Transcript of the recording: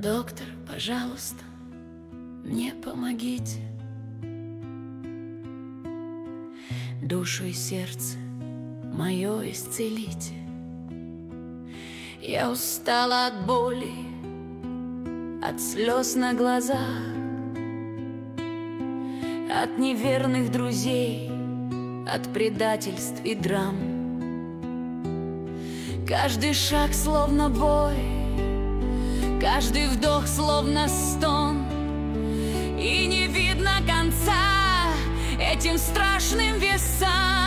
Доктор, пожалуйста, мне помогите. Душу и сердце мое исцелите. Я устала от боли, от слез на глазах, от неверных друзей, от предательств и драм. Каждый шаг словно бой, каждый вдох словно стон, и не видно конца этим страшным весам.